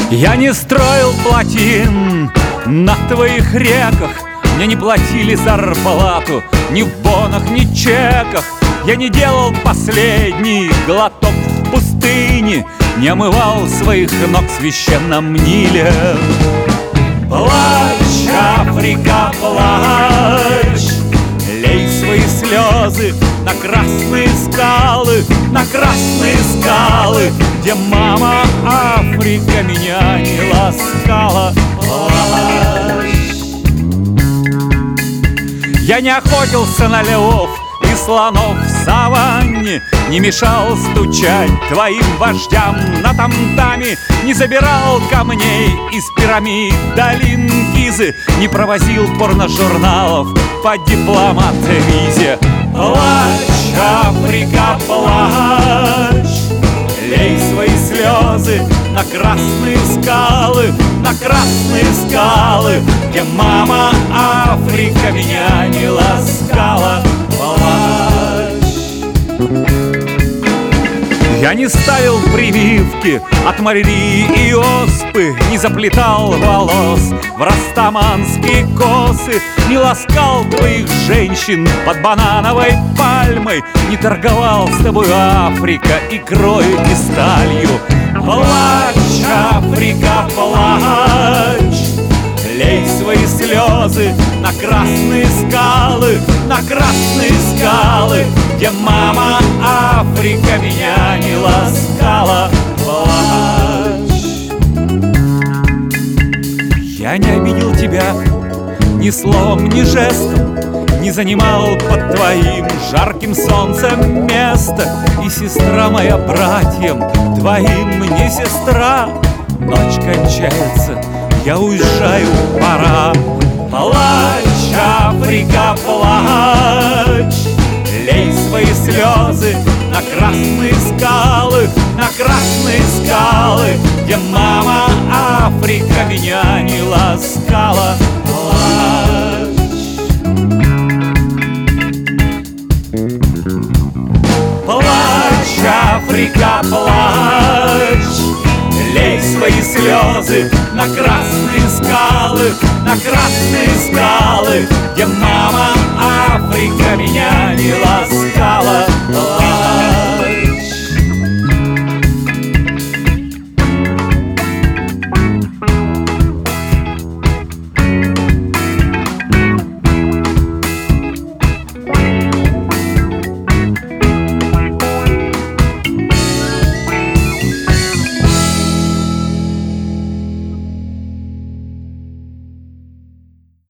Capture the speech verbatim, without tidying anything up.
Я не строил плотин на твоих реках, мне не платили зарплату ни в бонах, ни чеках. Я не делал последний глоток в пустыне, не омывал своих ног в священном Ниле. Плачь, Африка, плачь, лей свои слезы на красные скалы, на красные скалы, где мама Африка меня не ласкала. Плачь. Я не охотился на львов и слонов в саванне, не мешал стучать твоим вождям на тамтаме, не забирал камней из пирамид долин Гизы, не провозил порножурналов по дипломат-визе. Плачь, Африка, плачь, лей свои слезы на красные скалы, на красные скалы, где мама Африка меня не ласкала. Плачь. Я не ставил прививки от малярии и оспы, не заплетал волос в растаманские косы, не ласкал твоих женщин под банановой пальмой, не торговал с тобой, Африка, икрой и сталью. Плачь, Африка, плачь, лей свои слезы на красные скалы, на красные скалы, где мама Африка меня не ласкала. Плачь. Я не обидел тебя ни словом, ни жестом, не занимал под твоим жарким солнцем место. И сестра моя братьям твоим не сестра. Ночь кончается, я уезжаю, пора. Плачь, Африка, плачь, лей свои слезы на красные скалы, на красные скалы, где мама Африка меня не ласкала. Плачь. Плачь, Африка, плачь, лей свои слезы на красные скалы, на красные скалы, где мама Африка меня не ласкала.